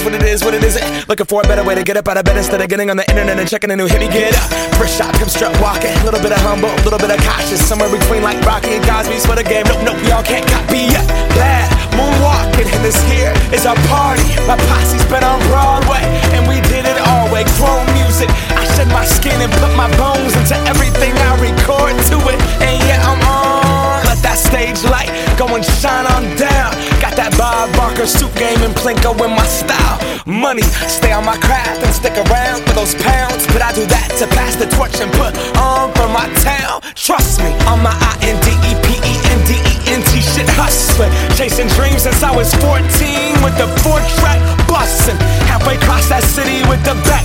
what it is, what it isn't. Looking for a better way to get up out of bed instead of getting on the internet and checking a new hit. Me get up, first shot, pimp strut walking. A little bit of humble, a little bit of cautious. Somewhere between like Rocky and Cosby's for the game. Nope, y'all can't copy yet. Bad moonwalking, and this here is our party. My posse's been on Broadway, and we did it all way. Grown music, I shed my skin and put my bones into everything I record to it. And yeah, I'm on. Let that stage light go and shine on down. Got that Bob Barker suit game and Plinko in my style. Money, stay on my craft and stick around for those pounds. But I do that to pass the torch and put on for my town. Trust me, on my INDEPENDENT shit hustling. Chasing dreams since I was 14 with the 4-track bustin'. Halfway across that city with the back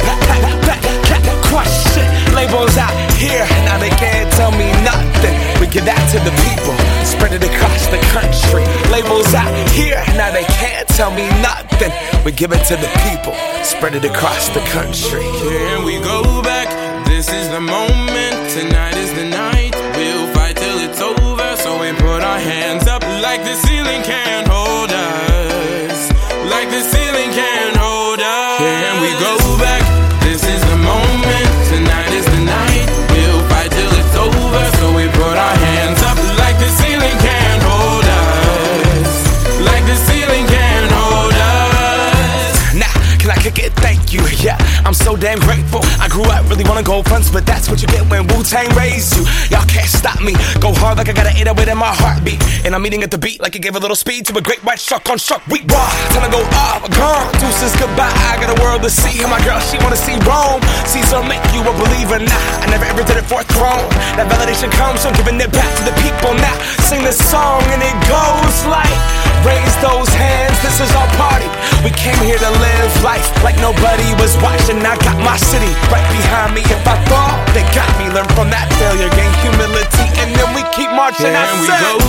crush shit. Labels out here, now they can't tell me nothing. We give that to the people, spread it across the country. Labels out here, now they can't tell me nothing. We give it to the people, spread it across the country. Here we go back, this is the moment. Tonight is the night, we'll fight till it's over. So we put our hands up like the ceiling can't hold us. Like the ceiling can't hold us. Here we go back, this is the moment. Tonight is the night, we'll fight till it's over. So we put our hands up like the ceiling can't hold us. Like the ceiling can't hold us. Nah, can I kick it? Thank you, yeah, I'm so damn grateful. I grew up really wanna go fronts, but that's what you get when Wu-Tang raised you. Y'all can't stop me, go hard like I got an 808 in my heartbeat. And I'm eating at the beat like it gave a little speed to a great white shark on shark week. Raw, time to go off, gone, deuces goodbye. I got a world to see, and my girl, she wanna see Rome. Caesar make you a believer, nah, I never ever did it for a throne. That validation comes from giving it back to the people. Now, sing this song and it goes like, raise those hands, this is our party. We came here to live life like nobody was watching. I got my city right behind me. If I fall, they got me. Learn from that failure, gain humility, and then we keep marching. Here we go